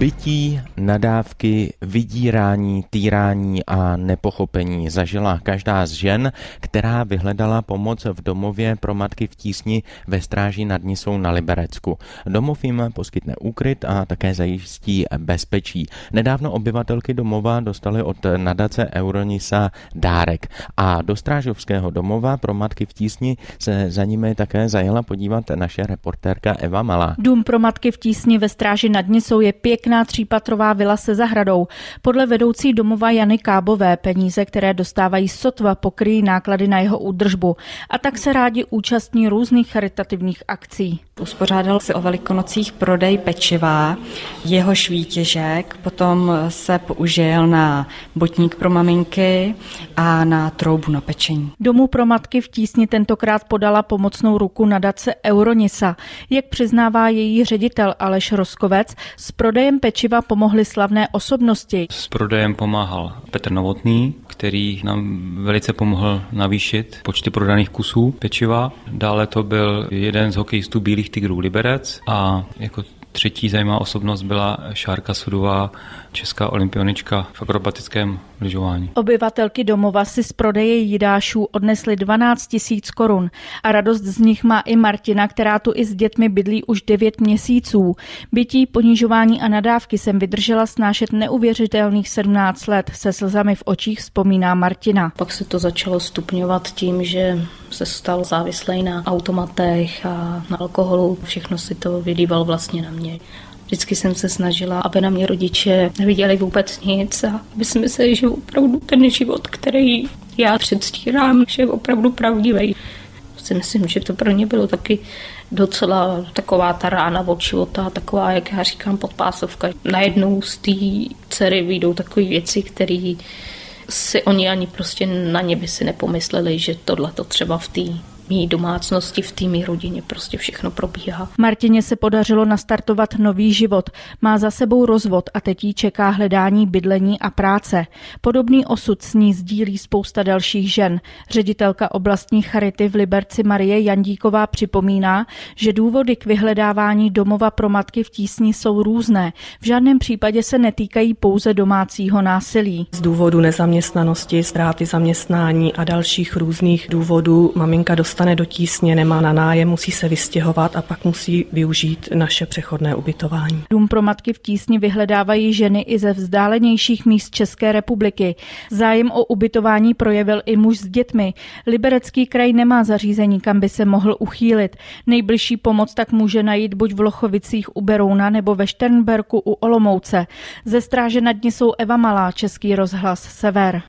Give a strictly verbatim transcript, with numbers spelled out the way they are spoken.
Bití, nadávky, vydírání, týrání a nepochopení zažila každá z žen, která vyhledala pomoc v domově pro matky v tísni ve Stráži nad Nisou na Liberecku. Domov jim poskytne úkryt a také zajistí bezpečí. Nedávno obyvatelky domova dostaly od nadace Euronisa dárek a do Strážovského domova pro matky v tísni se za nimi také zajela podívat naše reportérka Eva Malá. Dům pro matky v tísni ve Stráži nad Nisou je pěkná třípatrová vila se zahradou. Podle vedoucí domova Jany Kábové peníze, které dostávají sotva, pokryjí náklady na jeho údržbu a tak se rádi účastní různých charitativních akcí. Uspořádal se o Velikonocích prodej pečiva, jehož výtěžek potom se použil na botník pro maminky a na troubu na pečení. Domu pro matky v tísni tentokrát podala pomocnou ruku nadace Euronisa. Jak přiznává její ředitel Aleš Roskovec, s prodejem pečiva pomohly slavné osobnosti. S prodejem pomáhal Petr Novotný, který nám velice pomohl navýšit počty prodaných kusů pečiva. Dále to byl jeden z hokejistů Bílých tigrů Liberec a jako třetí zajímavá osobnost byla Šárka Sudová, česká olympionička v akrobatickém lyžování. Obyvatelky domova si z prodeje jídášů odnesly dvanáct tisíc korun a radost z nich má i Martina, která tu i s dětmi bydlí už devět měsíců. Bití, ponižování a nadávky jsem vydržela snášet neuvěřitelných sedmnáct let, se slzami v očích vzpomíná Martina. Pak se to začalo stupňovat tím, že se stal závislý na automatech a na alkoholu. Všechno si to vylíval vlastně na mě. Vždycky jsem se snažila, aby na mě rodiče neviděli vůbec nic a aby si mysleli, že opravdu ten život, který já předstírám, že je opravdu pravdivý. Si myslím, že to pro ně bylo taky docela taková ta rána od života, taková, jak já říkám, podpásovka. Najednou z té dcery vyjdou takové věci, které si oni ani prostě na ně by si nepomysleli, že tohle to třeba v té mý domácnosti, v té mý rodině prostě všechno probíhá. Martině se podařilo nastartovat nový život. Má za sebou rozvod a teď jí čeká hledání bydlení a práce. Podobný osud s ní sdílí spousta dalších žen. Ředitelka oblastní charity v Liberci Marie Jandíková připomíná, že důvody k vyhledávání domova pro matky v tísni jsou různé. V žádném případě se netýkají pouze domácího násilí. Z důvodu nezaměstnanosti, ztráty zaměstnání a dalších různých důvodů maminka dostane do tísně, nemá na nájem, musí se vystěhovat a pak musí využít naše přechodné ubytování. Dům pro matky v tísni vyhledávají ženy i ze vzdálenějších míst České republiky. Zájem o ubytování projevil i muž s dětmi. Liberecký kraj nemá zařízení, kam by se mohl uchýlit. Nejbližší pomoc tak může najít buď v Lochovicích u Berouna nebo ve Šternberku u Olomouce. Ze Stráže nad Nisou Eva Malá, Český rozhlas Sever.